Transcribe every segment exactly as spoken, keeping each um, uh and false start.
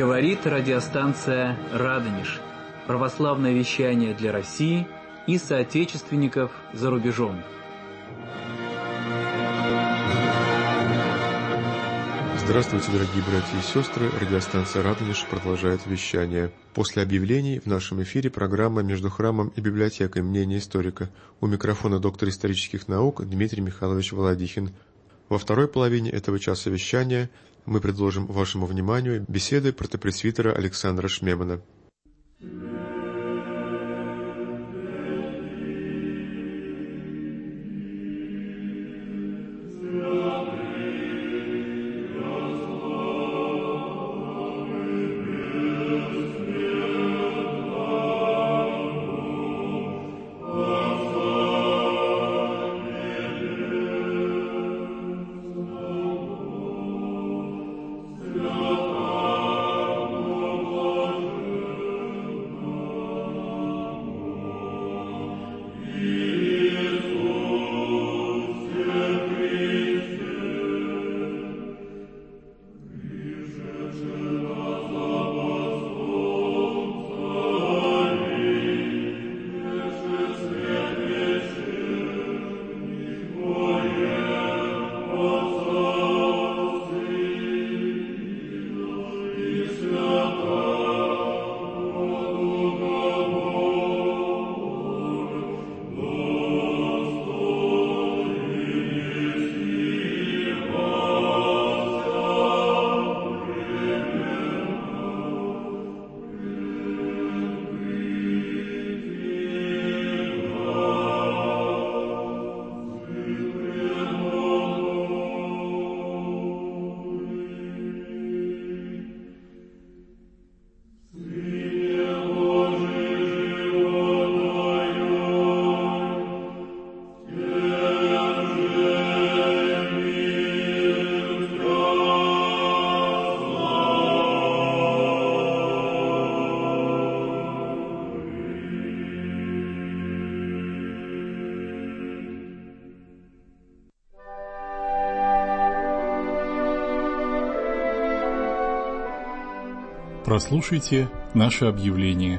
Говорит радиостанция «Радонеж». Православное вещание для России и соотечественников за рубежом. Здравствуйте, дорогие братья и сестры. Радиостанция «Радонеж» продолжает вещание. После объявлений в нашем эфире программа «Между храмом и библиотекой. Мнение историка». У микрофона доктор исторических наук Дмитрий Михайлович Володихин. Во второй половине этого часа вещания мы предложим вашему вниманию беседы протопресвитера Александра Шмемана. Прослушайте наше объявление.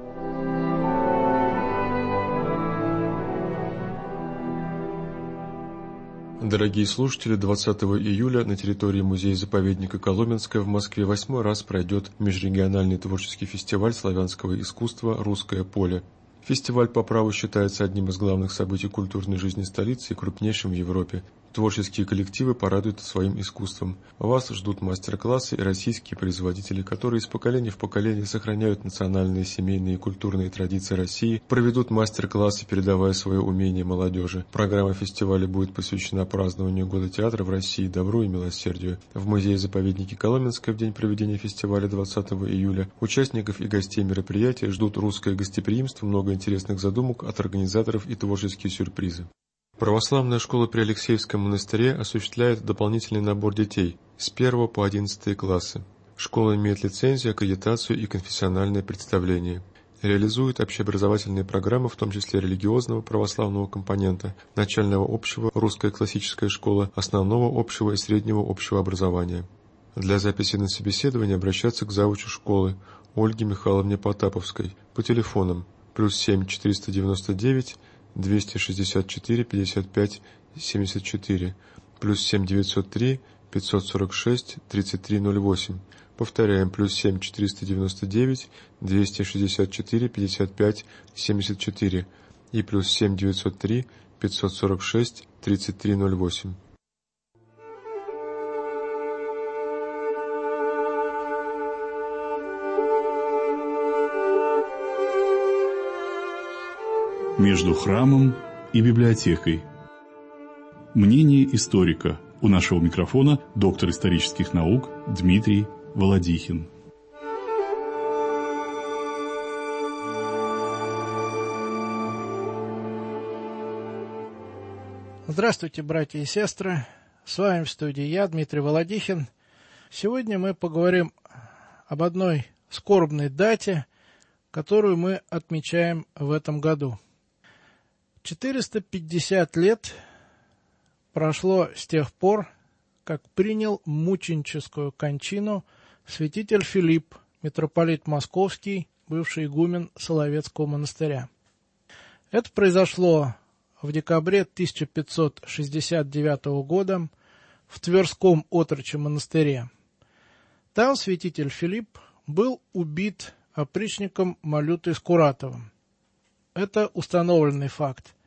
Дорогие слушатели, двадцатого июля на территории музея-заповедника Коломенское в Москве восьмой раз пройдет межрегиональный творческий фестиваль славянского искусства «Русское поле». Фестиваль по праву считается одним из главных событий культурной жизни столицы и крупнейшим в Европе. Творческие коллективы порадуют своим искусством. Вас ждут мастер-классы и российские производители, которые из поколения в поколение сохраняют национальные, семейные и культурные традиции России, проведут мастер-классы, передавая свое умение молодежи. Программа фестиваля будет посвящена празднованию Года театра в России, добру и милосердию. В музее-заповеднике Коломенское в день проведения фестиваля двадцатого июля участников и гостей мероприятия ждут русское гостеприимство, много интересных задумок от организаторов и творческие сюрпризы. Православная школа при Алексеевском монастыре осуществляет дополнительный набор детей с первого по одиннадцатый классы. Школа имеет лицензию, аккредитацию и конфессиональное представление. Реализует общеобразовательные программы, в том числе религиозного православного компонента, начального общего, русская классическая школа, основного общего и среднего общего образования. Для записи на собеседование обращаться к завучу школы Ольге Михайловне Потаповской по телефонам плюс семь четыреста девяносто девять двести шестьдесят четыре пятьдесят пять семьдесят четыре, плюс семь девятьсот три пятьсот сорок шесть тридцать три ноль восемь. Повторяем, плюс семь четыреста девяносто девять двести шестьдесят четыре пятьдесят пять семьдесят четыре и плюс семь девятьсот три пятьсот сорок шесть тридцать три ноль восемь. Между храмом и библиотекой. Мнение историка. У нашего микрофона доктор исторических наук Дмитрий Володихин. Здравствуйте, братья и сестры. С вами в студии я, Дмитрий Володихин. Сегодня мы поговорим об одной скорбной дате, которую мы отмечаем в этом году. четыреста пятьдесят лет прошло с тех пор, как принял мученическую кончину святитель Филипп, митрополит Московский, бывший игумен Соловецкого монастыря. Это произошло в декабре тысяча пятьсот шестьдесят девятого года в Тверском отрочьем монастыре. Там святитель Филипп был убит опричником Малютой Скуратовым. Это установленный факт.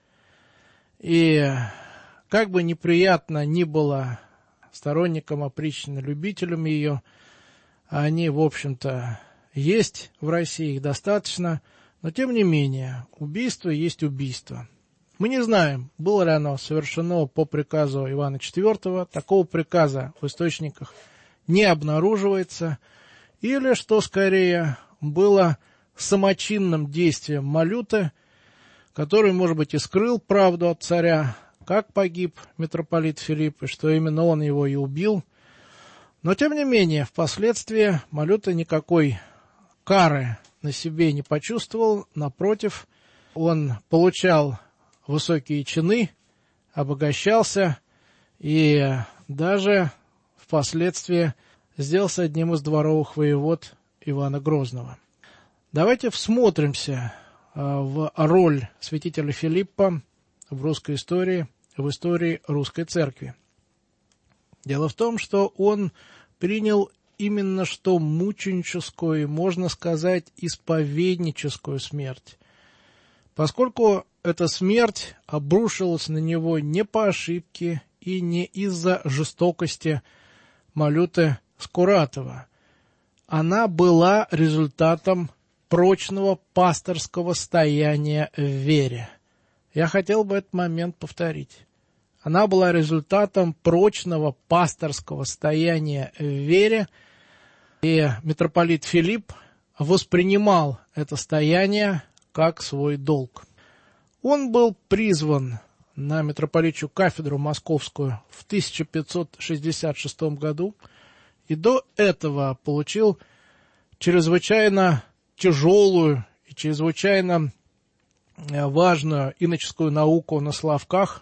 И как бы неприятно ни было сторонникам опричнины, любителям ее, они, в общем-то, есть в России, их достаточно, но тем не менее, убийство есть убийство. Мы не знаем, было ли оно совершено по приказу Ивана четвёртого, такого приказа в источниках не обнаруживается, или, что скорее, было самочинным действием Малюты, который, может быть, и скрыл правду от царя, как погиб митрополит Филипп, и что именно он его и убил. Но, тем не менее, впоследствии Малюта никакой кары на себе не почувствовал, напротив, он получал высокие чины, обогащался и даже впоследствии сделался одним из дворовых воевод Ивана Грозного. Давайте всмотримся в роль святителя Филиппа в русской истории, в истории русской церкви. Дело в том, что он принял именно что мученическую, можно сказать, исповедническую смерть, поскольку эта смерть обрушилась на него не по ошибке и не из-за жестокости Малюты Скуратова. Она была результатом прочного пасторского стояния в вере. Я хотел бы этот момент повторить. Она была результатом прочного пасторского стояния в вере, и митрополит Филипп воспринимал это стояние как свой долг. Он был призван на митрополичью кафедру московскую в тысяча пятьсот шестьдесят шестом году и до этого получил чрезвычайно тяжелую и чрезвычайно важную иноческую науку на Славках,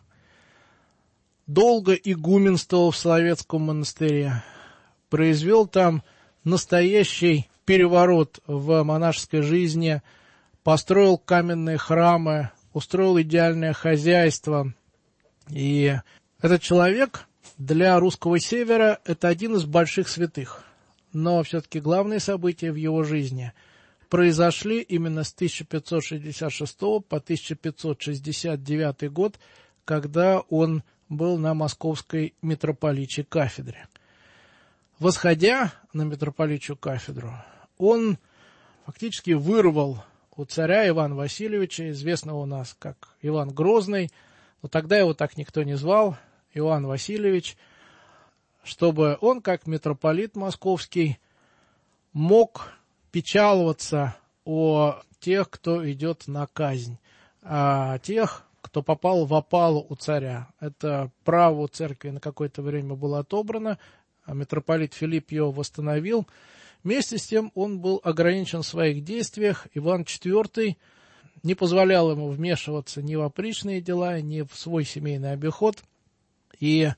долго игуменствовал в Соловецком монастыре, произвел там настоящий переворот в монашеской жизни, построил каменные храмы, устроил идеальное хозяйство. И этот человек для русского севера это один из больших святых. Но все-таки главные события в его жизни произошли именно с тысяча пятьсот шестьдесят шестого по тысяча пятьсот шестьдесят девятый год, когда он был на московской митрополичьей кафедре. Восходя на митрополичью кафедру, он фактически вырвал у царя Ивана Васильевича, известного у нас как Иван Грозный, но тогда его так никто не звал, Иван Васильевич, чтобы он, как митрополит московский, мог печаловаться о тех, кто идет на казнь, о тех, кто попал в опалу у царя. Это право у церкви на какое-то время было отобрано, а митрополит Филипп его восстановил. Вместе с тем он был ограничен в своих действиях. Иван четвёртый не позволял ему вмешиваться ни в опричные дела, ни в свой семейный обиход. И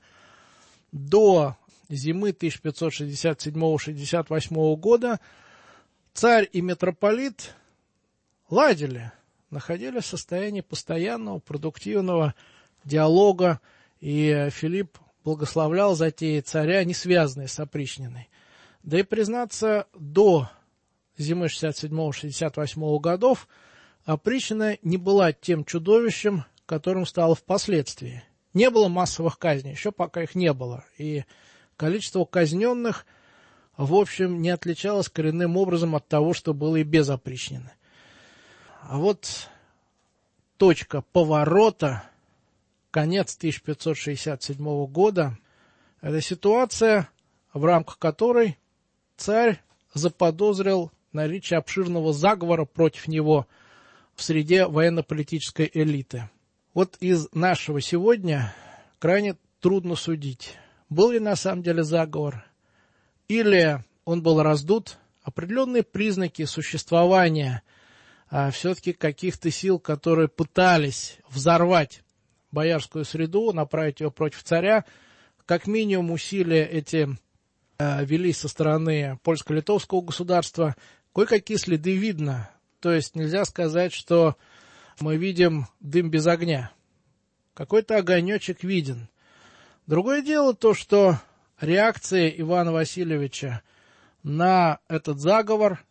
до зимы тысяча пятьсот шестьдесят седьмого — шестьдесят восьмого года царь и митрополит ладили, находились в состоянии постоянного продуктивного диалога, и Филипп благословлял затеи царя, не связанные с опричниной. Да и, признаться, до зимы шестьдесят седьмого — шестьдесят восьмого годов опричнина не была тем чудовищем, которым стала впоследствии. Не было массовых казней, еще пока их не было, и количество казненных, в общем, не отличалось коренным образом от того, что было и без опричнины. А вот точка поворота, конец тысяча пятьсот шестьдесят седьмого года, это ситуация, в рамках которой царь заподозрил наличие обширного заговора против него в среде военно-политической элиты. Вот из нашего сегодня крайне трудно судить, был ли на самом деле заговор, или он был раздут. Определенные признаки существования а, все-таки каких-то сил, которые пытались взорвать боярскую среду, направить ее против царя, как минимум усилия эти велись со стороны польско-литовского государства, кое-какие следы видно. То есть нельзя сказать, что мы видим дым без огня. Какой-то огонечек виден. Другое дело то, что реакция Ивана Васильевича на этот заговор,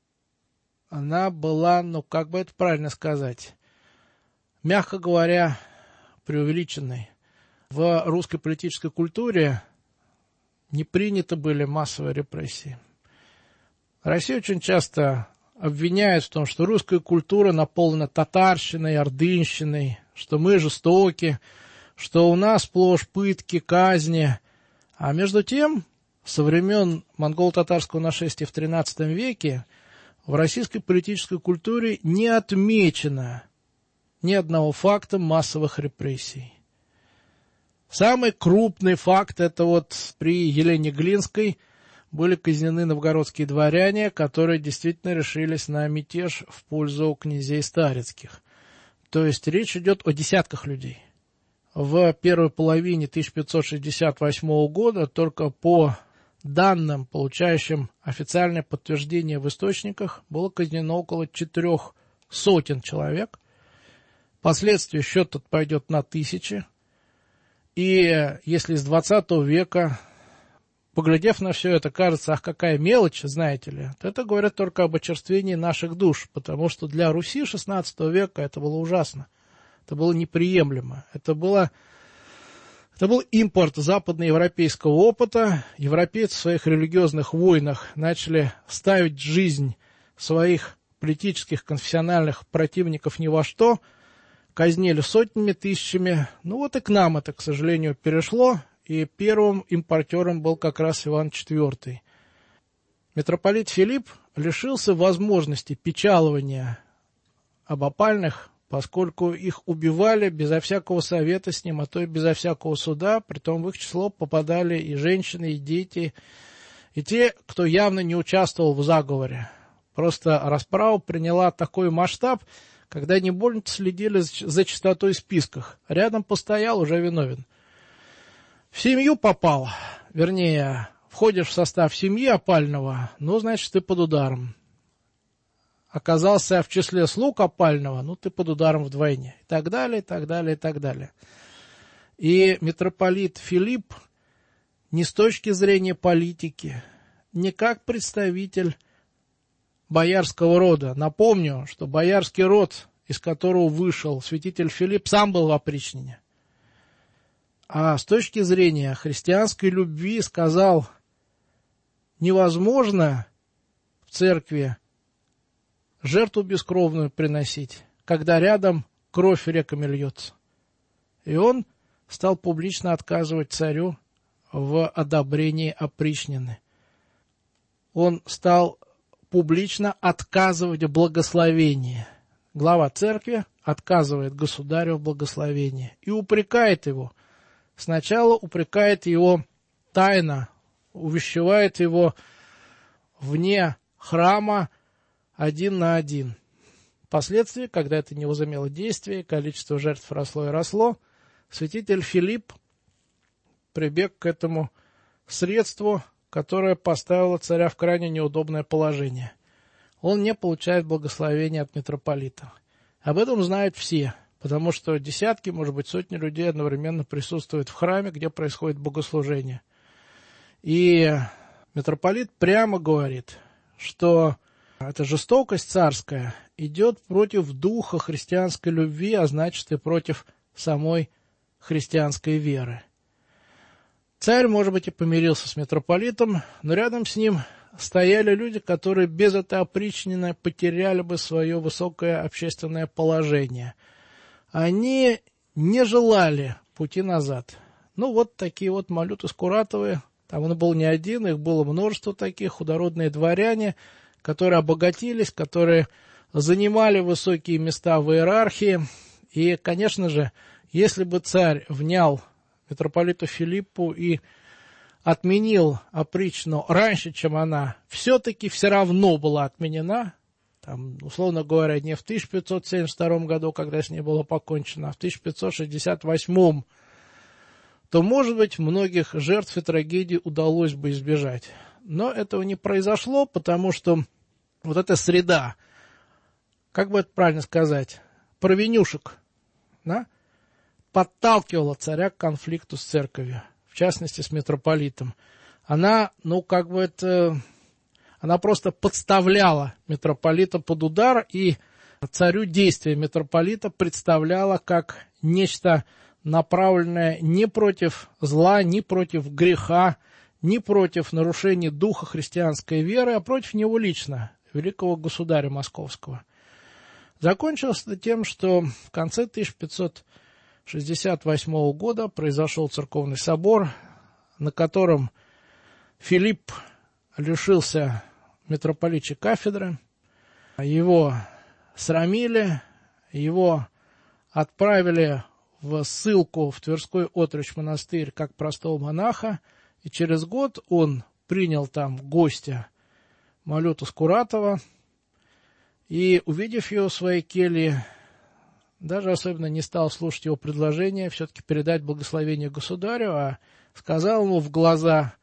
она была, ну как бы это правильно сказать, мягко говоря, преувеличенной. В русской политической культуре не приняты были массовые репрессии. Россия очень часто обвиняет в том, что русская культура наполнена татарщиной, ордынщиной, что мы жестоки, что у нас сплошь пытки, казни. А между тем, со времен монголо-татарского нашествия в тринадцатом веке в российской политической культуре не отмечено ни одного факта массовых репрессий. Самый крупный факт — это вот при Елене Глинской были казнены новгородские дворяне, которые действительно решились на мятеж в пользу князей старицких. То есть речь идет о десятках людей. В первой половине тысяча пятьсот шестьдесят восьмого года только по данным, получающим официальное подтверждение в источниках, было казнено около четырех сотен человек. Впоследствии счет тут пойдет на тысячи. И если с двадцатого века, поглядев на все это, кажется, ах, какая мелочь, знаете ли, то это говорит только об очерствении наших душ, потому что для Руси шестнадцатого века это было ужасно, это было неприемлемо, это было, это был импорт западноевропейского опыта. Европейцы в своих религиозных войнах начали ставить жизнь своих политических, конфессиональных противников ни во что, казнили сотнями, тысячами. Ну вот и к нам это, к сожалению, перешло, и первым импортером был как раз Иван четвёртый. Митрополит Филипп лишился возможности печалования об опальных, поскольку их убивали безо всякого совета с ним, а то и безо всякого суда, притом в их число попадали и женщины, и дети, и те, кто явно не участвовал в заговоре. Просто расправа приняла такой масштаб, когда не больно следили за чистотой в списках. Рядом постоял, уже виновен. В семью попал, вернее, входишь в состав семьи опального, ну, значит, ты под ударом. Оказался в числе слуг опального, ну, ты под ударом вдвойне. И так далее, и так далее, и так далее. И митрополит Филипп не с точки зрения политики, не как представитель боярского рода. Напомню, что боярский род, из которого вышел святитель Филипп, сам был в опричнине. А с точки зрения христианской любви сказал, невозможно в церкви жертву бескровную приносить, когда рядом кровь реками льется. И он стал публично отказывать царю в одобрении опричнины. Он стал публично отказывать в благословении. Глава церкви отказывает государю в благословении и упрекает его. Сначала упрекает его тайно, увещевает его вне храма один на один. Впоследствии, когда это не возымело действия, количество жертв росло и росло, святитель Филипп прибег к этому средству, которое поставило царя в крайне неудобное положение. Он не получает благословения от митрополита. Об этом знают все, потому что десятки, может быть, сотни людей одновременно присутствуют в храме, где происходит богослужение. И митрополит прямо говорит, что эта жестокость царская идет против духа христианской любви, а значит и против самой христианской веры. Царь, может быть, и помирился с митрополитом, но рядом с ним стояли люди, которые без этой опричнины потеряли бы свое высокое общественное положение. Они не желали пути назад. Ну, вот такие вот малюты Скуратовы, там он был не один, их было множество таких, худородные дворяне, которые обогатились, которые занимали высокие места в иерархии. И, конечно же, если бы царь внял митрополиту Филиппу и отменил опричнину раньше, чем она все-таки все равно была отменена, там, условно говоря, не в тысяча пятьсот семьдесят втором году, когда с ней было покончено, а в тысяча пятьсот шестьдесят восьмом, то, может быть, многих жертв и трагедий удалось бы избежать. Но этого не произошло, потому что вот эта среда, как бы это правильно сказать, провинюшек, да, подталкивала царя к конфликту с церковью, в частности, с митрополитом. Она, ну, как бы это, она просто подставляла митрополита под удар, и царю действия митрополита представляла как нечто направленное не против зла, не против греха, не против нарушения духа христианской веры, а против него лично, великого государя московского. Закончилось это тем, что в конце тысяча пятьсот шестьдесят восьмого года произошел церковный собор, на котором Филипп лишился митрополичьей кафедры, его срамили, его отправили в ссылку в Тверской отрочь монастырь как простого монаха, и через год он принял там гостя Малюту Скуратова, и, увидев его в своей келье, даже особенно не стал слушать его предложение все-таки передать благословение государю, а сказал ему в глаза,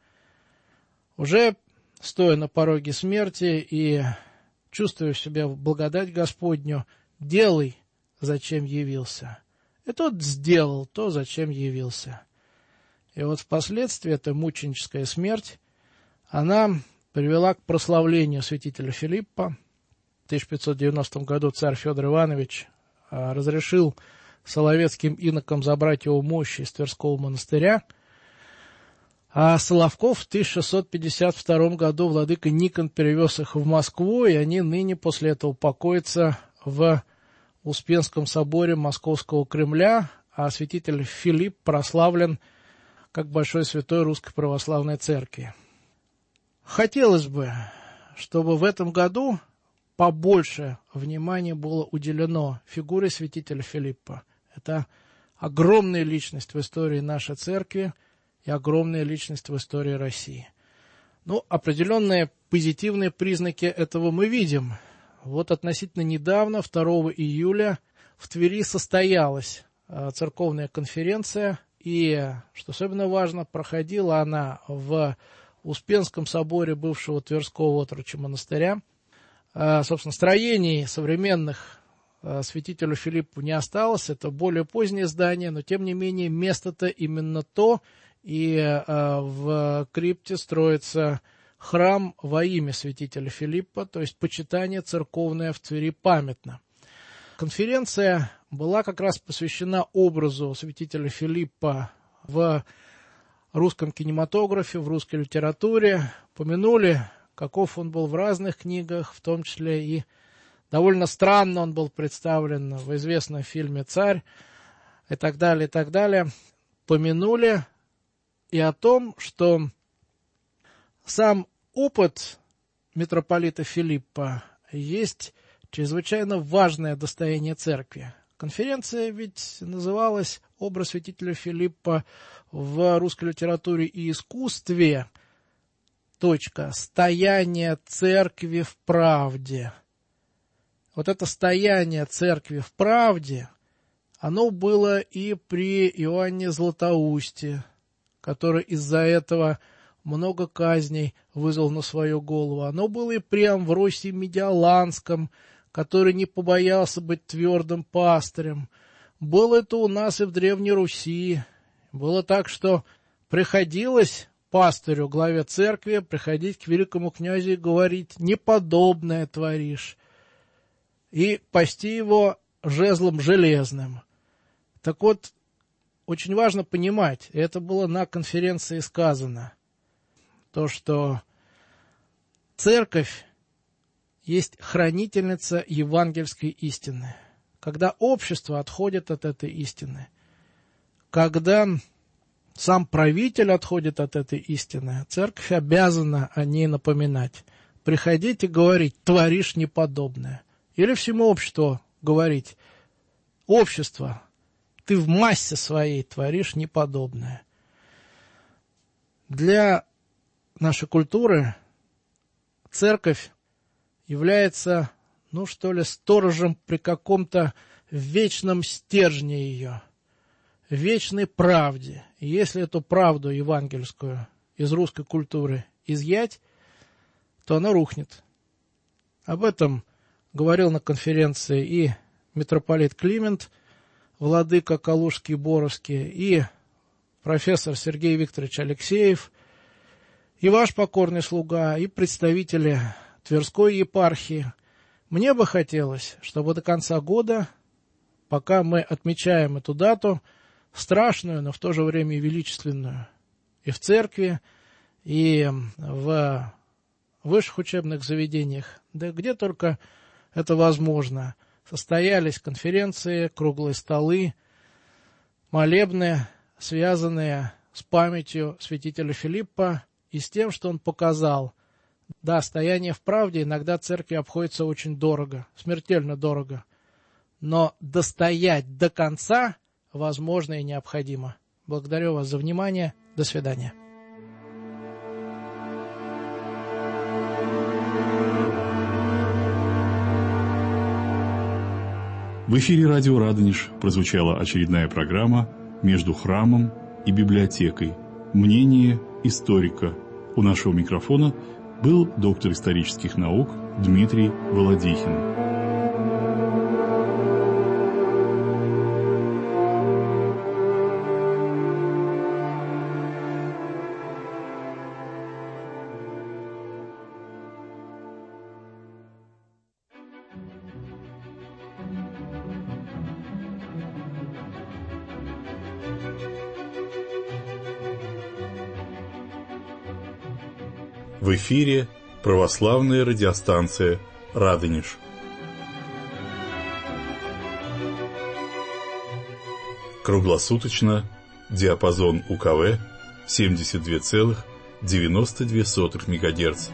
уже стоя на пороге смерти и чувствуя в себе благодать Господню, делай, зачем явился. И тот сделал то, зачем явился. И вот впоследствии эта мученическая смерть, она привела к прославлению святителя Филиппа. В тысяча пятьсот девяностом году царь Федор Иванович разрешил соловецким инокам забрать его мощи из Тверского монастыря, а Соловков в тысяча шестьсот пятьдесят втором году владыка Никон перевез их в Москву, и они ныне после этого покоятся в Успенском соборе Московского Кремля, а святитель Филипп прославлен как большой святой Русской Православной Церкви. Хотелось бы, чтобы в этом году побольше внимания было уделено фигуре святителя Филиппа. Это огромная личность в истории нашей церкви и огромная личность в истории России. Ну, определенные позитивные признаки этого мы видим. Вот относительно недавно, второго июля, в Твери состоялась церковная конференция, и, что особенно важно, проходила она в Успенском соборе бывшего Тверского отрочья монастыря. Собственно, строений современных святителю Филиппу не осталось, это более позднее здание, но, тем не менее, место-то именно то, и в крипте строится храм во имя святителя Филиппа, то есть почитание церковное в Твери памятно. Конференция была как раз посвящена образу святителя Филиппа в русском кинематографе, в русской литературе. Помянули, каков он был в разных книгах, в том числе и довольно странно он был представлен в известном фильме «Царь» и так далее, и так далее. Помянули и о том, что сам опыт митрополита Филиппа есть чрезвычайно важное достояние церкви. Конференция ведь называлась «Образ святителя Филиппа в русской литературе и искусстве. Точка. Стояние церкви в правде». Вот это стояние церкви в правде, оно было и при Иоанне Златоусте, который из-за этого много казней вызвал на свою голову. Оно было и при Амвросии Медиаланском, который не побоялся быть твердым пастырем. Было это у нас и в Древней Руси. Было так, что приходилось пастырю, главе церкви, приходить к великому князю и говорить: «Неподобное творишь», и пасти его жезлом железным. Так вот, очень важно понимать, и это было на конференции сказано, то, что церковь есть хранительница евангельской истины. Когда общество отходит от этой истины, когда сам правитель отходит от этой истины, церковь обязана о ней напоминать. Приходить и говорить: «Творишь неподобное». Или всему обществу говорить: «Общество, ты в массе своей творишь неподобное». Для нашей культуры церковь является, ну что ли, сторожем при каком-то вечном стержне ее. вечной правде. И если эту правду евангельскую из русской культуры изъять, то она рухнет. Об этом говорил на конференции и митрополит Климент, владыка Калужский и Боровский, и профессор Сергей Викторович Алексеев, и ваш покорный слуга, и представители Тверской епархии. Мне бы хотелось, чтобы до конца года, пока мы отмечаем эту дату, страшную, но в то же время и величественную, и в церкви, и в высших учебных заведениях, да где только это возможно, состоялись конференции, круглые столы, молебны, связанные с памятью святителя Филиппа и с тем, что он показал. Да, стояние в правде иногда церкви обходится очень дорого, смертельно дорого, но достоять до конца возможно и необходимо. Благодарю вас за внимание. До свидания. В эфире радио «Радонеж» прозвучала очередная программа «Между храмом и библиотекой. Мнение историка». У нашего микрофона был доктор исторических наук Дмитрий Володихин. В эфире православная радиостанция «Радонеж». Круглосуточно диапазон УКВ семьдесят два целых девяносто две сотых мегагерца.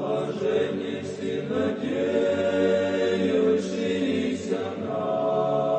Надеющийся на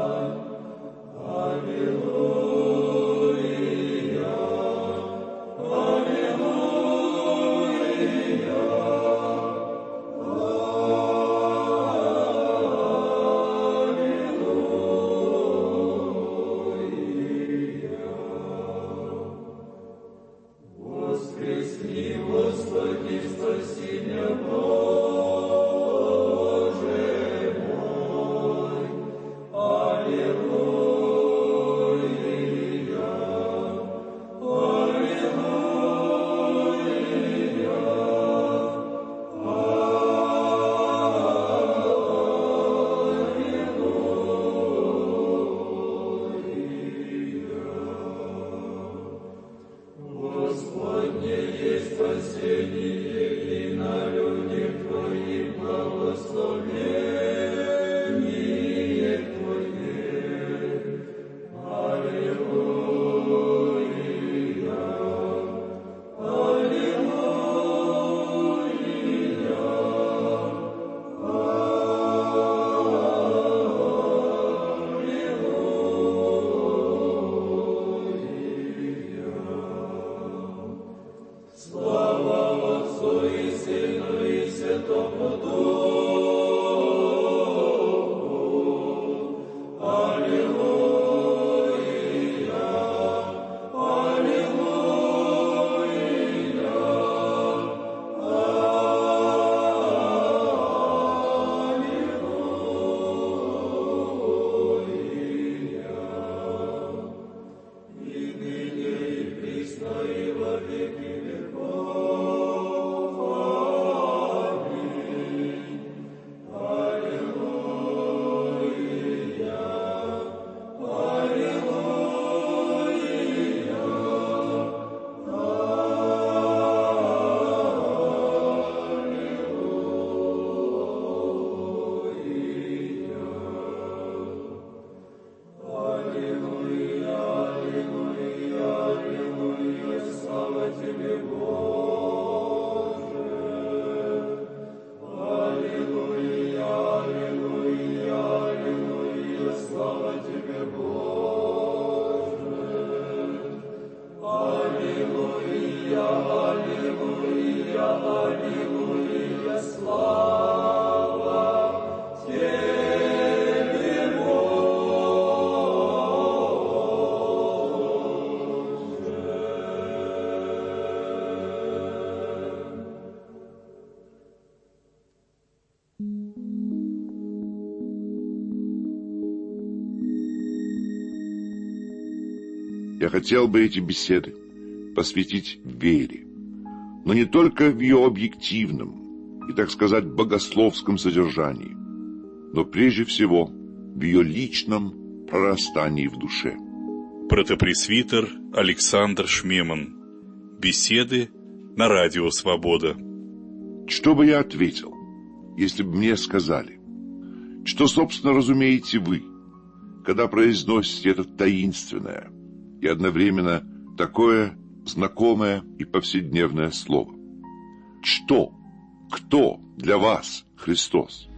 Я хотел бы эти беседы посвятить вере, но не только в ее объективном и, так сказать, богословском содержании, но прежде всего в ее личном прорастании в душе. Протопресвитер Александр Шмеман. Беседы на радио «Свобода». Что бы я ответил, если бы мне сказали, что, собственно, разумеете вы, когда произносите это таинственное и одновременно такое знакомое и повседневное слово? Что, кто для вас Христос?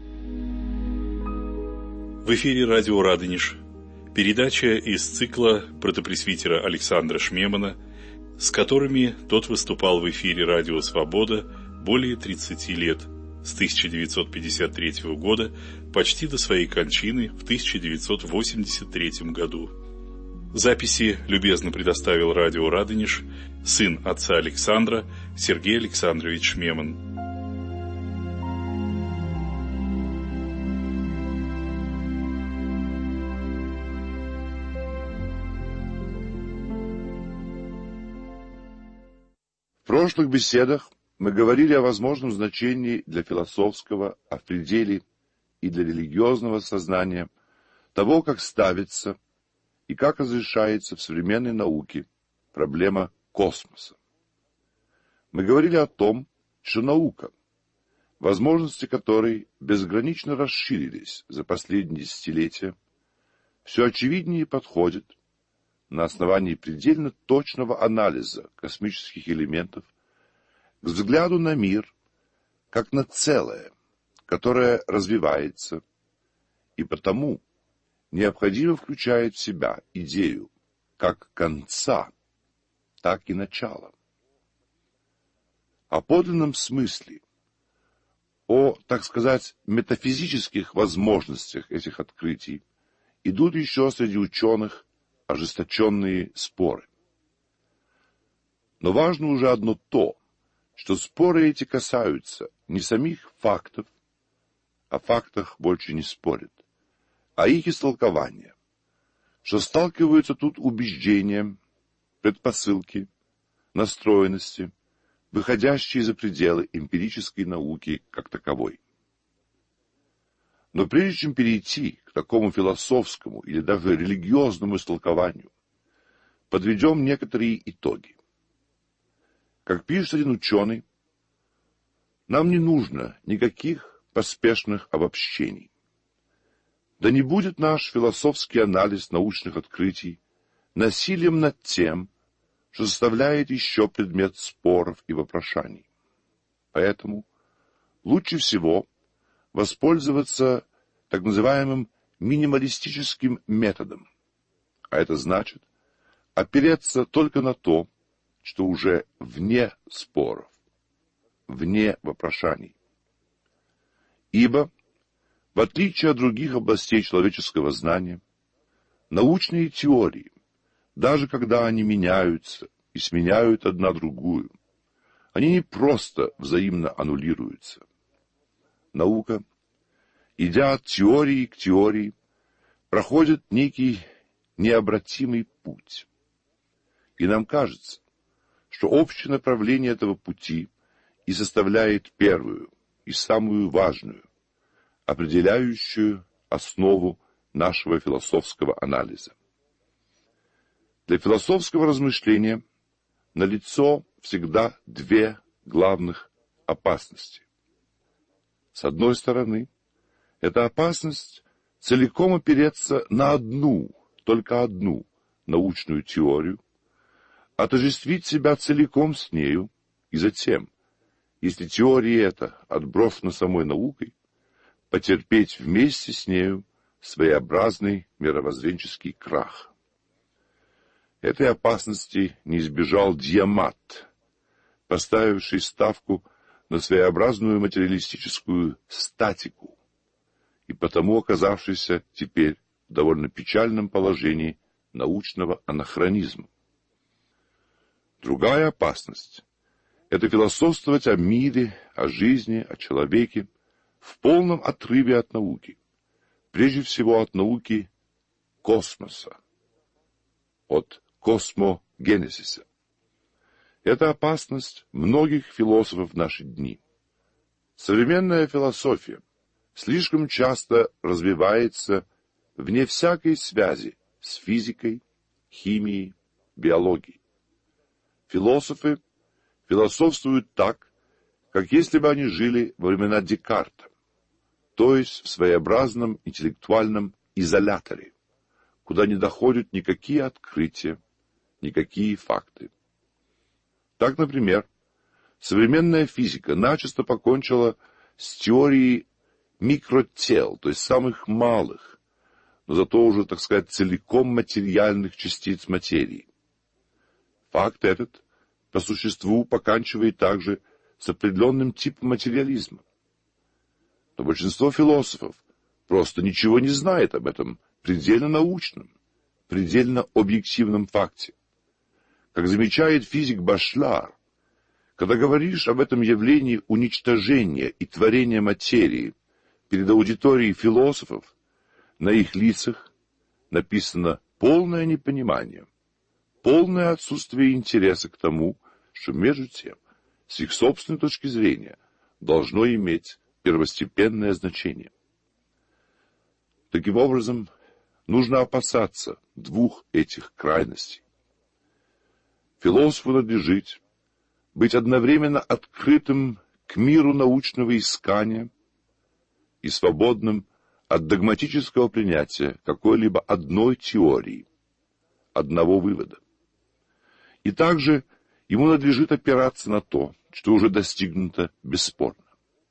В эфире радио «Радонеж». Передача из цикла протопресвитера Александра Шмемана, с которыми тот выступал в эфире радио «Свобода» более тридцати лет, с тысяча девятьсот пятьдесят третьего года почти до своей кончины в тысяча девятьсот восемьдесят третьем году. Записи любезно предоставил радио «Радонеж» сын отца Александра Сергей Александрович Шмеман. В прошлых беседах мы говорили о возможном значении для философского, а в пределе и для религиозного сознания того, как ставится и как разрешается в современной науке проблема космоса. Мы говорили о том, что наука, возможности которой безгранично расширились за последние десятилетия, все очевиднее подходит на основании предельно точного анализа космических элементов к взгляду на мир как на целое, которое развивается и потому необходимо включает в себя идею как конца, так и начала. О подлинном смысле, о, так сказать, метафизических возможностях этих открытий идут еще среди ученых ожесточенные споры. Но важно уже одно то, что споры эти касаются не самих фактов, о фактах больше не спорят, а их истолкования, что сталкиваются тут убеждения, предпосылки, настроенности, выходящие за пределы эмпирической науки как таковой. Но прежде чем перейти к такому философскому или даже религиозному истолкованию, подведем некоторые итоги. Как пишет один ученый, нам не нужно никаких поспешных обобщений. Да не будет наш философский анализ научных открытий насилием над тем, что составляет еще предмет споров и вопрошаний. Поэтому лучше всего воспользоваться так называемым минималистическим методом, а это значит опереться только на то, что уже вне споров, вне вопрошаний. Ибо, в отличие от других областей человеческого знания, научные теории, даже когда они меняются и сменяют одна другую, они не просто взаимно аннулируются. Наука, идя от теории к теории, проходит некий необратимый путь. И нам кажется, что общее направление этого пути и составляет первую и самую важную, определяющую основу нашего философского анализа. Для философского размышления налицо всегда две главных опасности. С одной стороны, эта опасность целиком опереться на одну, только одну научную теорию, отождествить себя целиком с нею, и затем, если теория эта отброшена самой наукой, потерпеть вместе с нею своеобразный мировоззренческий крах. Этой опасности не избежал Диамат, поставивший ставку на своеобразную материалистическую статику, и потому оказавшийся теперь в довольно печальном положении научного анахронизма. Другая опасность — это философствовать о мире, о жизни, о человеке в полном отрыве от науки, прежде всего от науки космоса, от космогенезиса. Это опасность многих философов в наши дни. Современная философия слишком часто развивается вне всякой связи с физикой, химией, биологией. Философы философствуют так, как если бы они жили во времена Декарта, то есть в своеобразном интеллектуальном изоляторе, куда не доходят никакие открытия, никакие факты. Так, например, современная физика начисто покончила с теорией микротел, то есть самых малых, но зато уже, так сказать, целиком материальных частиц материи. Факт этот, по существу, поканчивает также с определенным типом материализма. Но большинство философов просто ничего не знает об этом предельно научном, предельно объективном факте. Как замечает физик Башлар, когда говоришь об этом явлении уничтожения и творения материи перед аудиторией философов, на их лицах написано полное непонимание, полное отсутствие интереса к тому, что между тем, с их собственной точки зрения, должно иметь первостепенное значение. Таким образом, нужно опасаться двух этих крайностей. Философу надлежит быть одновременно открытым к миру научного искания и свободным от догматического принятия какой-либо одной теории, одного вывода. И также ему надлежит опираться на то, что уже достигнуто бесспорно.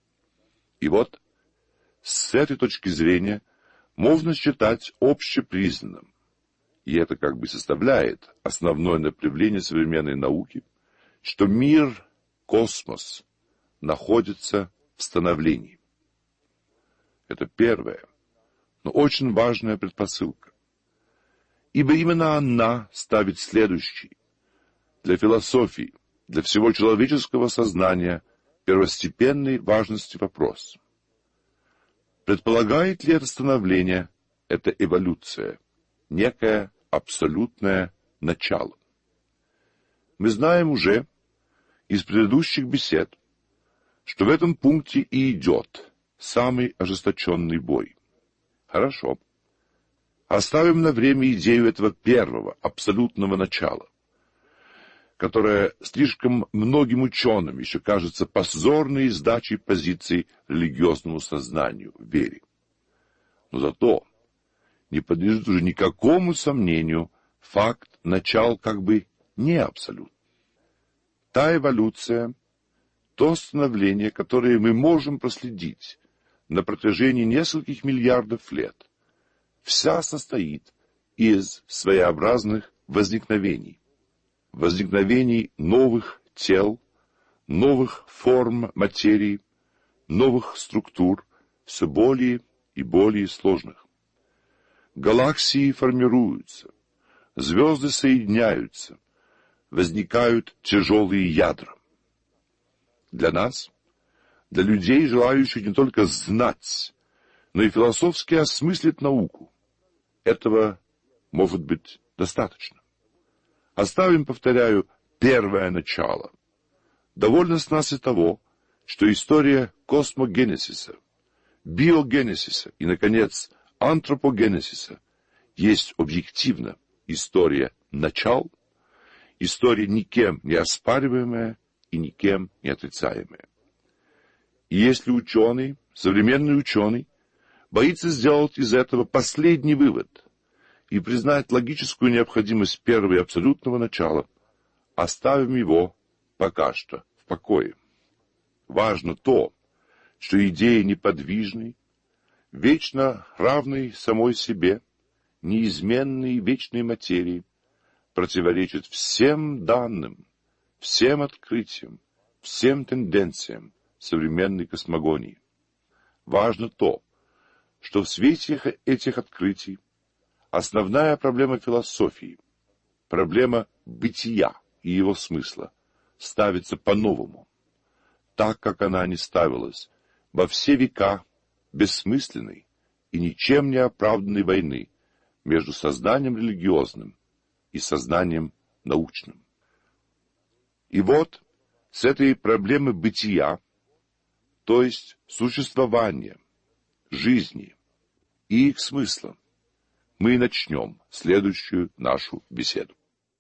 И вот, с этой точки зрения, можно считать общепризнанным, и это как бы составляет основное направление современной науки, что мир, космос, находится в становлении. Это первая, но очень важная предпосылка. Ибо именно она ставит следующий, для философии, для всего человеческого сознания, первостепенной важности вопрос. Предполагает ли это становление, это эволюция, некое абсолютное начало? Мы знаем уже из предыдущих бесед, что в этом пункте и идет самый ожесточенный бой. Хорошо. Оставим на время идею этого первого, абсолютного начала, которое слишком многим ученым еще кажется позорной сдачей позиций религиозному сознанию, вере. Но зато не подлежит уже никакому сомнению факт начал как бы не абсолют. Та эволюция, то становление, которое мы можем проследить на протяжении нескольких миллиардов лет, вся состоит из своеобразных возникновений. Возникновений новых тел, новых форм материи, новых структур, все более и более сложных. Галаксии формируются, звезды соединяются, возникают тяжелые ядра. Для нас, для людей, желающих не только знать, но и философски осмыслить науку, этого может быть достаточно. Оставим, повторяю, первое начало. Довольно с нас и того, что история космогенезиса, биогенезиса и, наконец, антропогенезиса есть объективно история начал, история никем не оспариваемая и никем не отрицаемая. И если ученый, современный ученый, боится сделать из этого последний вывод и признать логическую необходимость первого и абсолютного начала, оставим его пока что в покое. Важно то, что идея неподвижной, вечно равной самой себе, неизменной вечной материи противоречит всем данным, всем открытиям, всем тенденциям современной космогонии. Важно то, что в свете этих открытий основная проблема философии, проблема бытия и его смысла, ставится по-новому, так, как она не ставилась во все века бессмысленной и ничем не оправданной войны между сознанием религиозным, и сознанием научным. И вот с этой проблемы бытия, то есть существования, жизни и их смысла, мы и начнем следующую нашу беседу.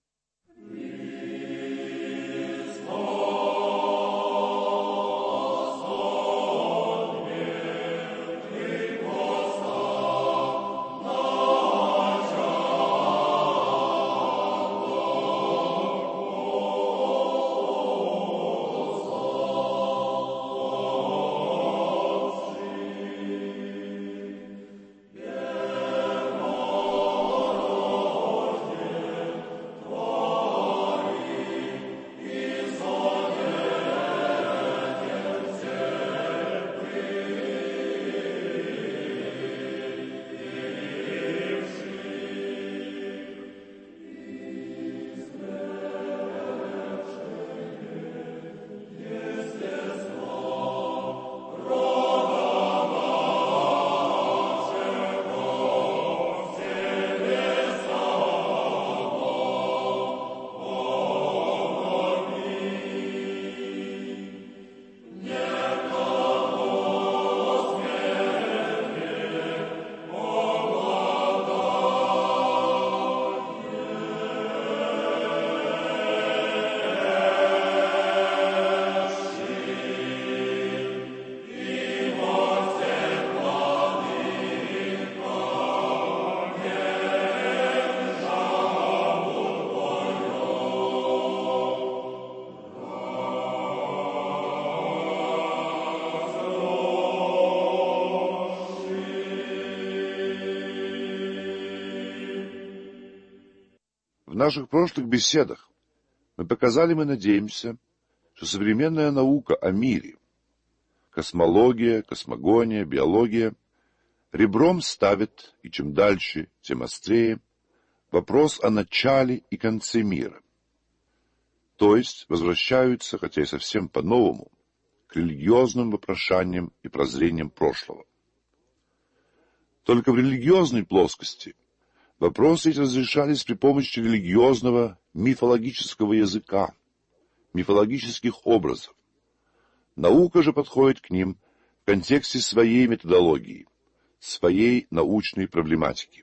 В наших прошлых беседах мы показали, мы надеемся, что современная наука о мире, космология, космогония, биология, ребром ставит, и чем дальше, тем острее, вопрос о начале и конце мира. То есть возвращаются, хотя и совсем по-новому, к религиозным вопрошаниям и прозрениям прошлого. Только в религиозной плоскости вопросы эти разрешались при помощи религиозного мифологического языка, мифологических образов. Наука же подходит к ним в контексте своей методологии, своей научной проблематики.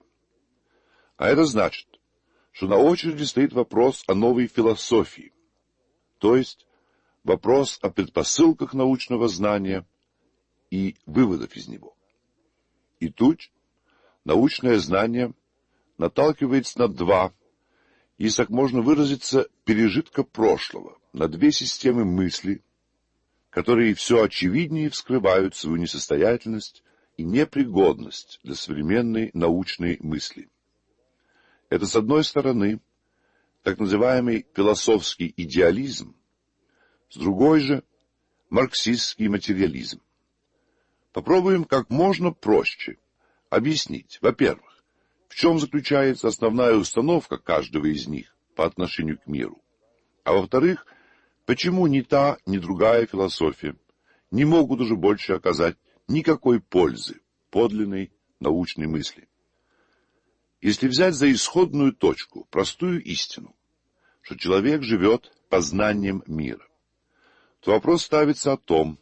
А это значит, что на очереди стоит вопрос о новой философии, то есть вопрос о предпосылках научного знания и выводов из него. И тут научное знание наталкивается на два, если так можно выразиться, пережитка прошлого, на две системы мысли, которые все очевиднее вскрывают свою несостоятельность и непригодность для современной научной мысли. Это, с одной стороны, так называемый философский идеализм, с другой же – марксистский материализм. Попробуем как можно проще объяснить, во-первых, в чем заключается основная установка каждого из них по отношению к миру, а во-вторых, почему ни та, ни другая философия не могут уже больше оказать никакой пользы подлинной научной мысли. Если взять за исходную точку простую истину, что человек живет познанием мира, то вопрос ставится о том,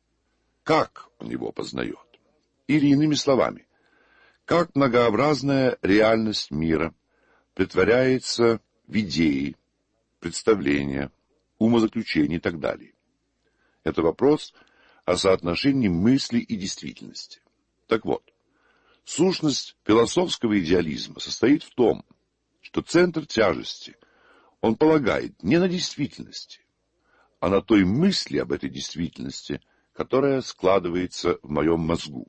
как он его познает. Или иными словами, как многообразная реальность мира претворяется в идеи, представления, умозаключения и так далее. Это вопрос о соотношении мысли и действительности. Так вот, сущность философского идеализма состоит в том, что центр тяжести он полагает не на действительности, а на той мысли об этой действительности, которая складывается в моем мозгу.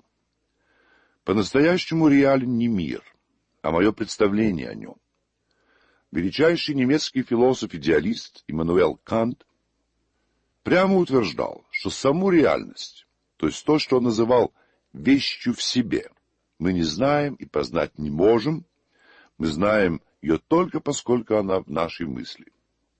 По-настоящему реален не мир, а мое представление о нем. Величайший немецкий философ-идеалист Иммануэл Кант прямо утверждал, что саму реальность, то есть то, что он называл «вещью в себе», мы не знаем и познать не можем, мы знаем ее только поскольку она в нашей мысли.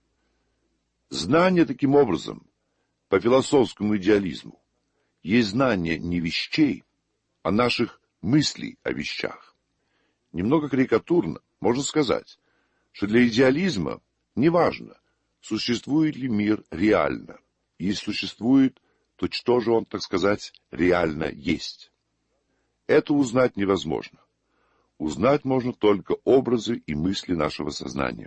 Знание, таким образом, по философскому идеализму, есть знание не вещей, а наших мыслей о вещах. Немного карикатурно можно сказать, что для идеализма неважно, существует ли мир реально. Если существует, то что же он, так сказать, реально есть? Это узнать невозможно. Узнать можно только образы и мысли нашего сознания.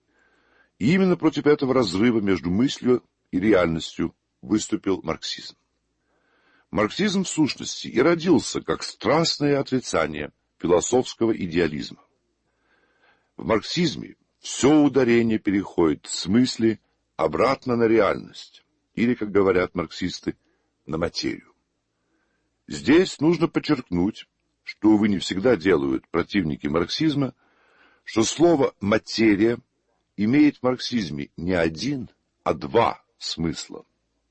И именно против этого разрыва между мыслью и реальностью выступил марксизм. Марксизм в сущности и родился как страстное отрицание философского идеализма. В марксизме все ударение переходит с мысли обратно на реальность, или, как говорят марксисты, на материю. Здесь нужно подчеркнуть, что, увы, не всегда делают противники марксизма, что слово «материя» имеет в марксизме не один, а два смысла.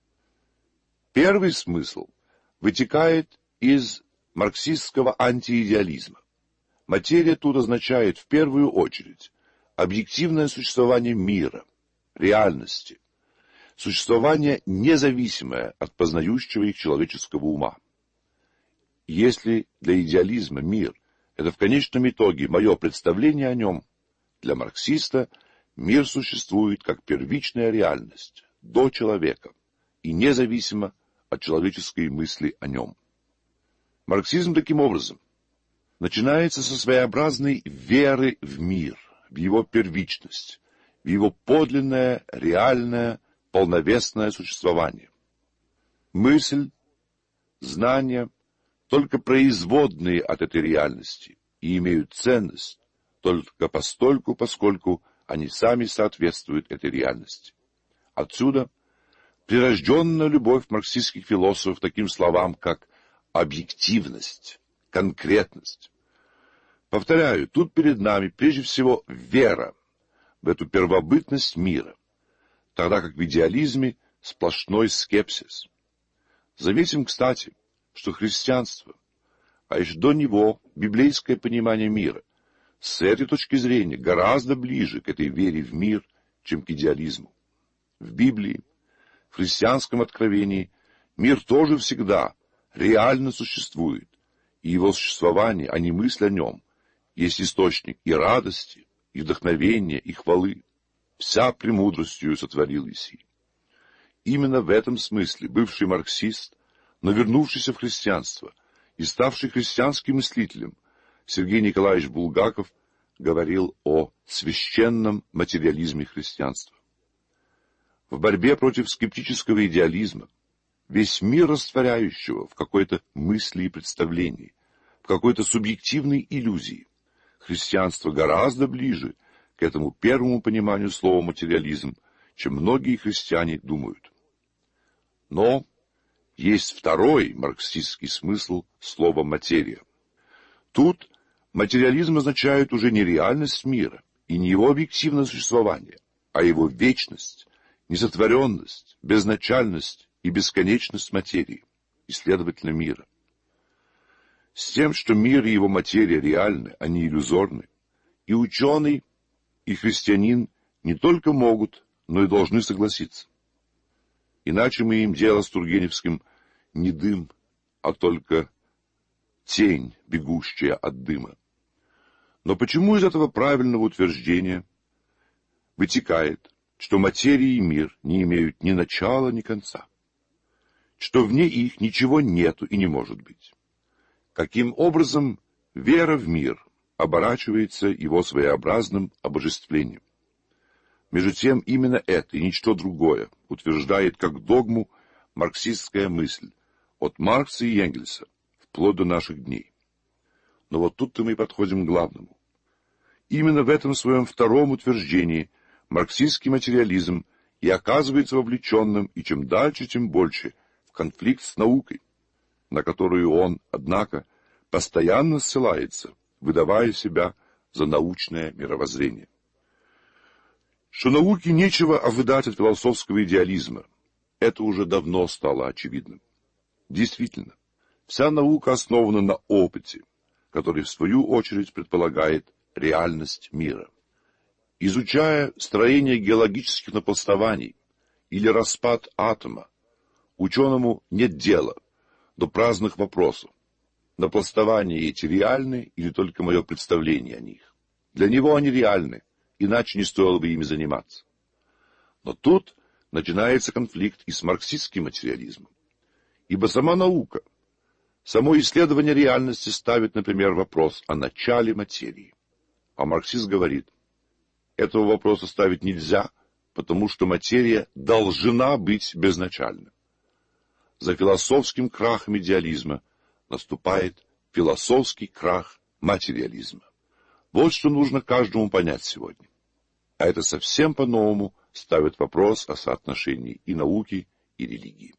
Первый смысл вытекает из марксистского антиидеализма. Материя тут означает в первую очередь объективное существование мира, реальности, существование независимое от познающего их человеческого ума. Если для идеализма мир – это в конечном итоге мое представление о нем, для марксиста мир существует как первичная реальность, до человека, и независимо от человеческой мысли о нем. Марксизм таким образом начинается со своеобразной веры в мир, в его первичность, в его подлинное, реальное, полновесное существование. Мысль, знания только производные от этой реальности и имеют ценность только постольку, поскольку они сами соответствуют этой реальности. Отсюда прирожденная любовь марксистских философов к таким словам, как объективность, конкретность. Повторяю, тут перед нами прежде всего вера в эту первобытность мира, тогда как в идеализме сплошной скепсис. Заметим, кстати, что христианство, а еще до него библейское понимание мира, с этой точки зрения гораздо ближе к этой вере в мир, чем к идеализму. В Библии, в христианском откровении, мир тоже всегда реально существует, и его существование, а не мысль о нем, есть источник и радости, и вдохновения, и хвалы. Вся премудростью сотворил Иси. Именно в этом смысле бывший марксист, но вернувшийся в христианство и ставший христианским мыслителем, Сергей Николаевич Булгаков говорил о священном материализме христианства. В борьбе против скептического идеализма, весь мир растворяющего в какой-то мысли и представлении, в какой-то субъективной иллюзии, христианство гораздо ближе к этому первому пониманию слова «материализм», чем многие христиане думают. Но есть второй марксистский смысл слова «материя». Тут материализм означает уже не реальность мира и не его объективное существование, а его вечность, несотворенность, безначальность и бесконечность материи, и, следовательно, мира. С тем, что мир и его материя реальны, а не иллюзорны, и ученый, и христианин не только могут, но и должны согласиться. Иначе мы имеем дело с Тургеневским не дым, а только тень, бегущая от дыма. Но почему из этого правильного утверждения вытекает, что материя и мир не имеют ни начала, ни конца? Что вне их ничего нету и не может быть? Каким образом вера в мир оборачивается его своеобразным обожествлением? Между тем, именно это и ничто другое утверждает как догму марксистская мысль от Маркса и Энгельса вплоть до наших дней. Но вот тут-то мы и подходим к главному. Именно в этом своем втором утверждении марксистский материализм и оказывается вовлеченным, и чем дальше, тем больше, в конфликт с наукой, на которую он, однако, постоянно ссылается, выдавая себя за научное мировоззрение. Что науке нечего ожидать от философского идеализма, это уже давно стало очевидным. Действительно, вся наука основана на опыте, который, в свою очередь, предполагает реальность мира. Изучая строение геологических напластований или распад атома, ученому нет дела до праздных вопросов. Напластования эти реальны или только мое представление о них? Для него они реальны, иначе не стоило бы ими заниматься. Но тут начинается конфликт и с марксистским материализмом. Ибо сама наука, само исследование реальности ставит, например, вопрос о начале материи. А марксист говорит, этого вопроса ставить нельзя, потому что материя должна быть безначальна. За философским крахом идеализма наступает философский крах материализма. Вот что нужно каждому понять сегодня. А это совсем по-новому ставит вопрос о соотношении и науки, и религии.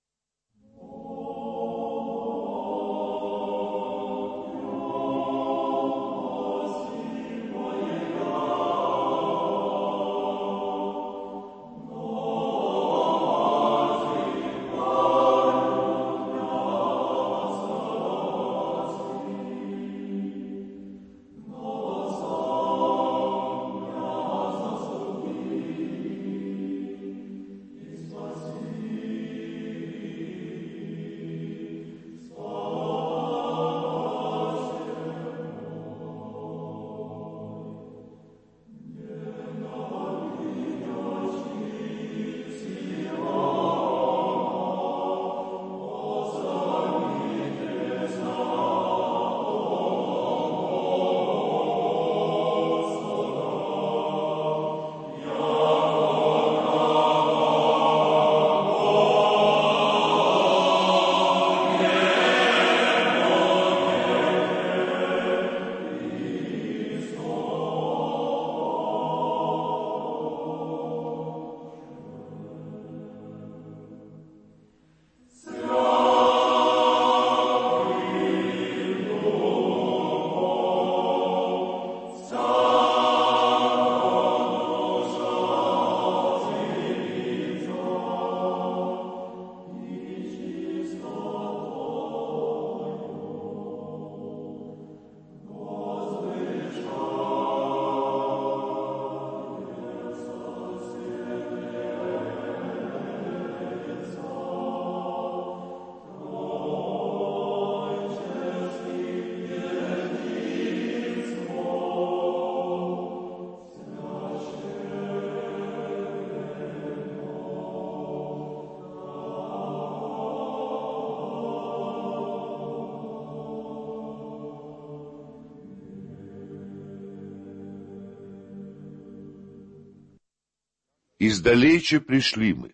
Издалече пришли мы.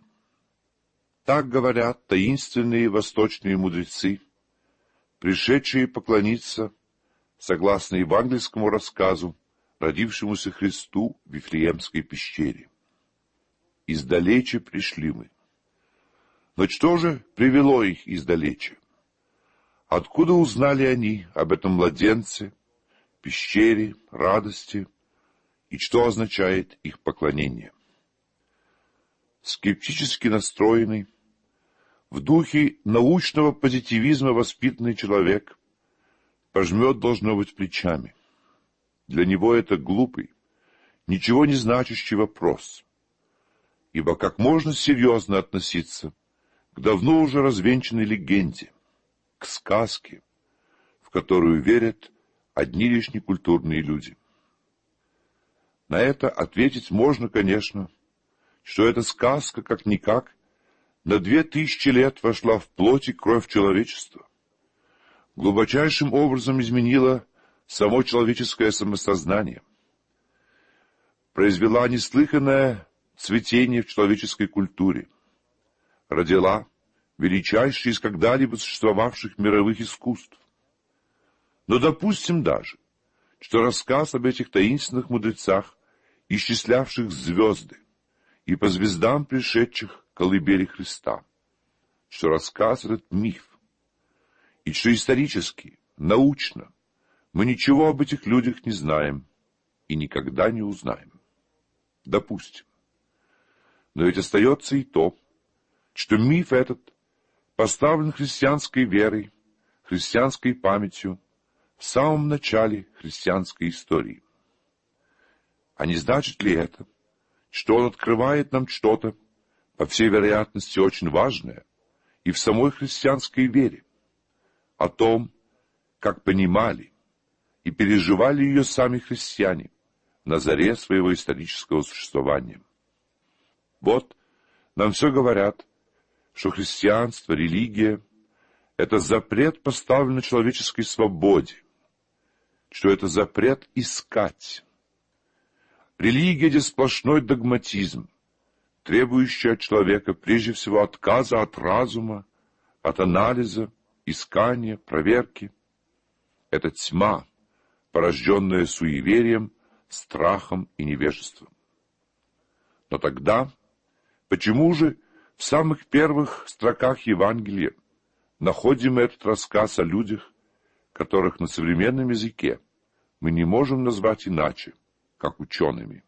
Так говорят таинственные восточные мудрецы, пришедшие поклониться, согласно евангельскому рассказу, родившемуся Христу в Вифлеемской пещере. Издалече пришли мы. Но что же привело их издалече? Откуда узнали они об этом младенце, пещере, радости, и что означает их поклонение? Скептически настроенный, в духе научного позитивизма воспитанный человек пожмет, должно быть, плечами. Для него это глупый, ничего не значащий вопрос, ибо как можно серьезно относиться к давно уже развенчанной легенде, к сказке, в которую верят одни лишь некультурные люди? На это ответить можно, конечно, что эта сказка, как-никак, на две тысячи лет вошла в плоть и кровь человечества, глубочайшим образом изменила само человеческое самосознание, произвела неслыханное цветение в человеческой культуре, родила величайшее из когда-либо существовавших мировых искусств. Но допустим даже, что рассказ об этих таинственных мудрецах, исчислявших звезды, и по звездам пришедших к колыбели Христа, что рассказ этот миф, и что исторически, научно мы ничего об этих людях не знаем и никогда не узнаем. Допустим. Но ведь остается и то, что миф этот поставлен христианской верой, христианской памятью в самом начале христианской истории. А не значит ли это, что он открывает нам что-то, по всей вероятности, очень важное и в самой христианской вере, о том, как понимали и переживали ее сами христиане на заре своего исторического существования. Вот нам все говорят, что христианство, религия — это запрет, поставленный человеческой свободе, что это запрет искать. Религия — это сплошной догматизм, требующий от человека прежде всего отказа от разума, от анализа, искания, проверки. Это тьма, порожденная суеверием, страхом и невежеством. Но тогда, почему же в самых первых строках Евангелия находим этот рассказ о людях, которых на современном языке мы не можем назвать иначе, как учеными?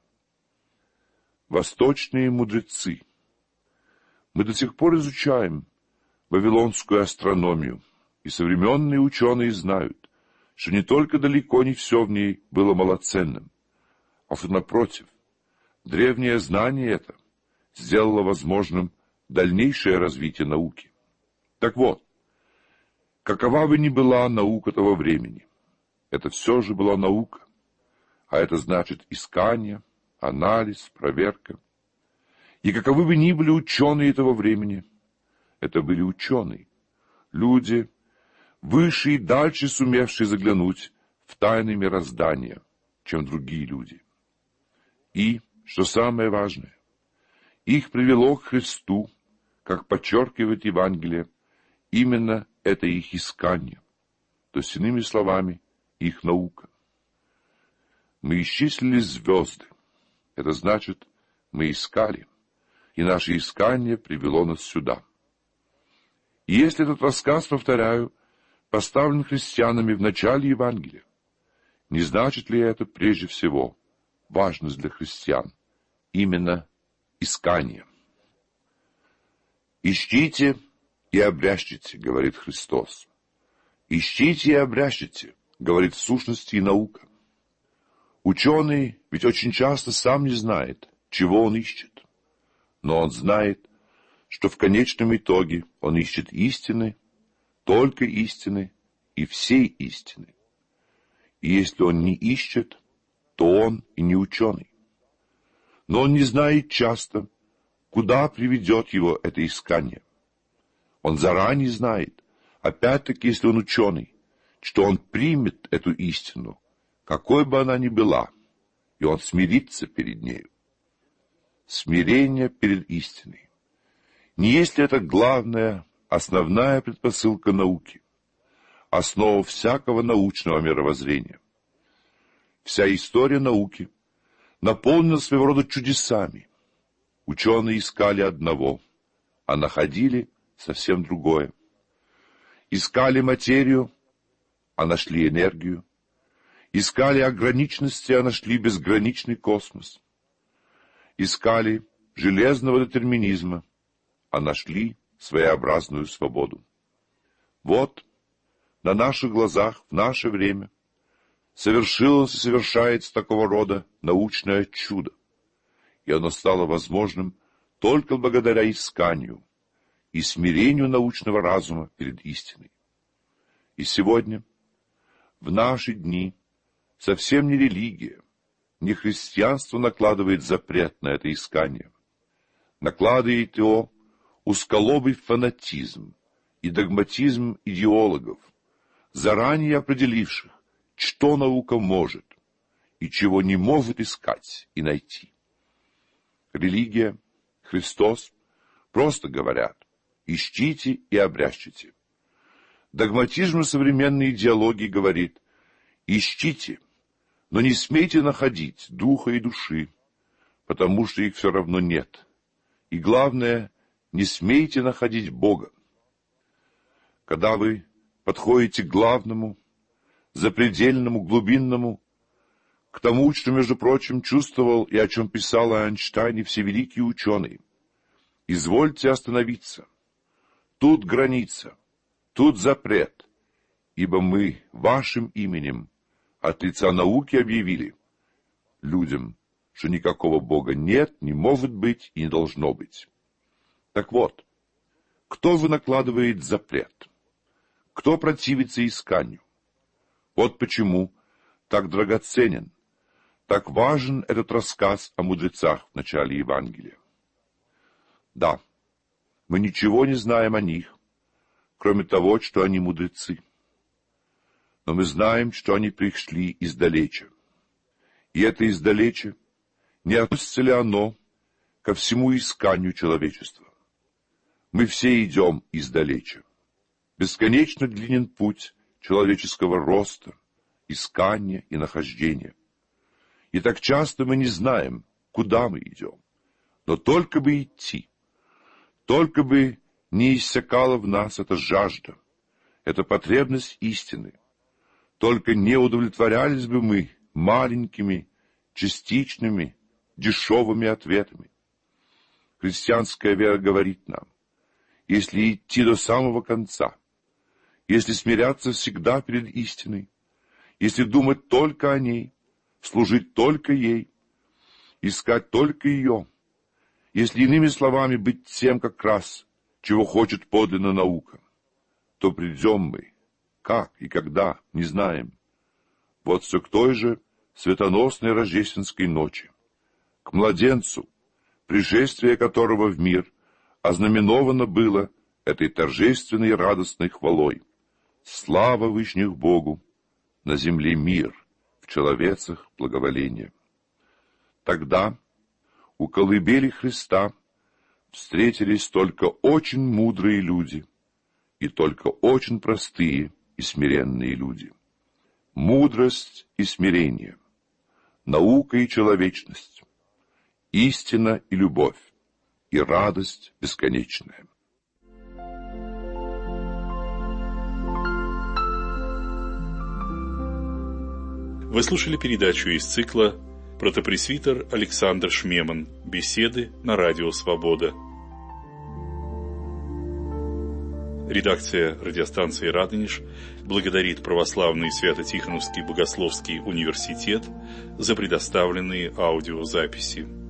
Восточные мудрецы. Мы до сих пор изучаем вавилонскую астрономию, и современные ученые знают, что не только далеко не все в ней было малоценным, а что, напротив, древнее знание это сделало возможным дальнейшее развитие науки. Так вот, какова бы ни была наука того времени, это все же была наука, а это значит искание, анализ, проверка. И каковы бы ни были ученые этого времени, это были ученые, люди, выше и дальше сумевшие заглянуть в тайны мироздания, чем другие люди. И, что самое важное, их привело к Христу, как подчеркивает Евангелие, именно это их искание, то есть, иными словами, их наука. Мы исчислили звезды, это значит, мы искали, и наше искание привело нас сюда. И если этот рассказ, повторяю, поставлен христианами в начале Евангелия, не значит ли это прежде всего важность для христиан, именно искание? «Ищите и обрящите», — говорит Христос. «Ищите и обрящите», — говорит в сущности и наука. Ученый ведь очень часто сам не знает, чего он ищет, но он знает, что в конечном итоге он ищет истины, только истины и всей истины. И если он не ищет, то он и не ученый. Но он не знает часто, куда приведет его это искание. Он заранее знает, опять-таки, если он ученый, что он примет эту истину, какой бы она ни была, и он смирится перед нею. Смирение перед истиной. Не есть ли это главная, основная предпосылка науки, основа всякого научного мировоззрения? Вся история науки наполнена своего рода чудесами. Ученые искали одного, а находили совсем другое. Искали материю, а нашли энергию. Искали ограниченности, а нашли безграничный космос. Искали железного детерминизма, а нашли своеобразную свободу. Вот, на наших глазах, в наше время, совершилось и совершается такого рода научное чудо, и оно стало возможным только благодаря исканию и смирению научного разума перед истиной. И сегодня, в наши дни, совсем не религия, не христианство накладывает запрет на это искание. Накладывает его узколобый фанатизм и догматизм идеологов, заранее определивших, что наука может и чего не может искать и найти. Религия, Христос просто говорят: ищите и обрящите. Догматизм современной идеологии говорит: ищите, но не смейте находить духа и души, потому что их все равно нет. И главное, не смейте находить Бога. Когда вы подходите к главному, запредельному, глубинному, к тому, что, между прочим, чувствовал и о чем писал о Эйнштейне все великие ученые, извольте остановиться. Тут граница, тут запрет, ибо мы вашим именем от лица науки объявили людям, что никакого Бога нет, не может быть и не должно быть. Так вот, кто же накладывает запрет? Кто противится исканию? Вот почему так драгоценен, так важен этот рассказ о мудрецах в начале Евангелия. Да, мы ничего не знаем о них, кроме того, что они мудрецы. Но мы знаем, что они пришли издалеча. И это издалече, не относится ли оно ко всему исканию человечества? Мы все идем издалеча. Бесконечно длинен путь человеческого роста, искания и нахождения. И так часто мы не знаем, куда мы идем. Но только бы идти, только бы не иссякала в нас эта жажда, эта потребность истины, только не удовлетворялись бы мы маленькими, частичными, дешевыми ответами. Христианская вера говорит нам, если идти до самого конца, если смиряться всегда перед истиной, если думать только о ней, служить только ей, искать только ее, если, иными словами, быть тем как раз, чего хочет подлинная наука, то придем мы, как и когда, не знаем, вот все к той же светоносной рождественской ночи, к младенцу, пришествие которого в мир ознаменовано было этой торжественной и радостной хвалой. Слава Вышних Богу, на земле мир, в человецах благоволение. Тогда у колыбели Христа встретились только очень мудрые люди и только очень простые и смиренные люди. Мудрость и смирение, наука и человечность, истина и любовь, и радость бесконечная. Вы слушали передачу из цикла «Протопресвитер Александр Шмеман. Беседы на радио «Свобода». Редакция радиостанции «Радонеж» благодарит Православный Свято-Тихоновский Богословский университет за предоставленные аудиозаписи.